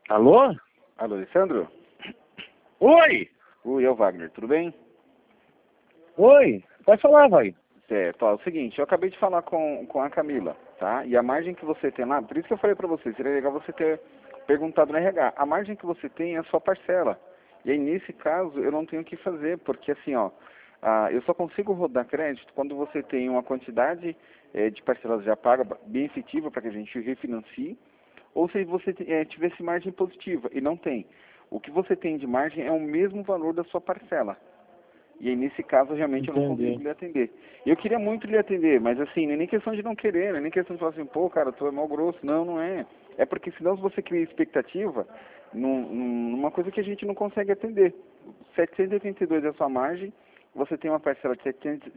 Alô? Alô, Alessandro? Oi! Oi, é o Wagner, tudo bem? Oi! Pode falar, vai. Certo, ó, é o seguinte, eu acabei de falar com a Camila, tá? E a margem que você tem lá, por isso que eu falei pra você, seria legal você ter perguntado no RH. A margem que você tem é a sua parcela. E aí, nesse caso, eu não tenho o que fazer, porque assim, ó, eu só consigo rodar crédito quando você tem uma quantidade de parcelas já paga, bem efetiva, para que a gente refinancie, ou se você tivesse margem positiva, e não tem. O que você tem de margem é o mesmo valor da sua parcela. E aí, nesse caso, realmente eu não consigo Entendi. lhe atender. Eu queria muito lhe atender, mas assim, não é nem questão de não querer, não é nem questão de falar assim, pô, cara, tu é mal grosso. Não, não é. É porque senão você cria expectativa numa coisa que a gente não consegue atender. 782 é a sua margem, você tem uma parcela de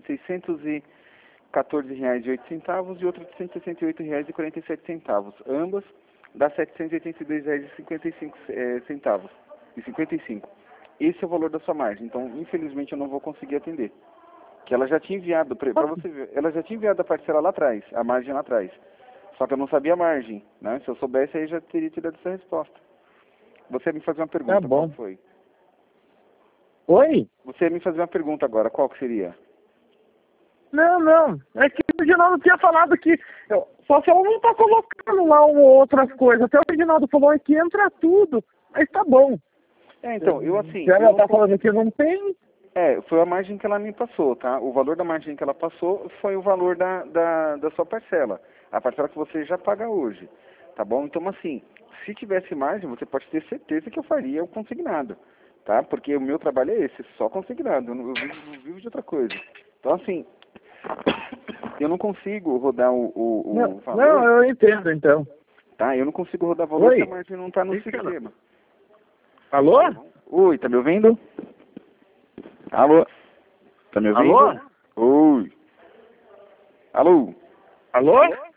R$614,08 e outra de R$168,47. Ambas dá R$782,55. E 55. Esse é o valor da sua margem. Então, infelizmente, eu não vou conseguir atender. Que ela já tinha enviado, para você ver, ela já tinha enviado a parcela lá atrás, a margem lá atrás. Só que eu não sabia a margem, né? Se eu soubesse, aí já teria te dado essa resposta. Você ia me fazer uma Tá pergunta, qual bom. que foi? Oi? Você ia me fazer uma pergunta agora, qual que seria? Não, não. É que o Reginaldo tinha falado que... Só se ela não tá colocando lá outras coisas. Até o Reginaldo falou que entra tudo. Mas tá bom. Então, eu assim, Se eu ela não tá tô... falando que não tem... Foi a margem que ela me passou, tá? O valor da margem que ela passou foi o valor da sua parcela. A parcela que você já paga hoje, tá bom? Então, assim, se tivesse margem, você pode ter certeza que eu faria o consignado, tá? Porque o meu trabalho é esse, só consignado. Eu vivo de outra coisa. Então, assim, eu não consigo rodar Não, o não, valor, eu entendo, então. tá? Eu não consigo rodar valor se a Oi? margem não está no Fica lá. sistema. Alô? Oi, tá me ouvindo? Alô? Tá me ouvindo? Alô? Oi. Alô? Alô?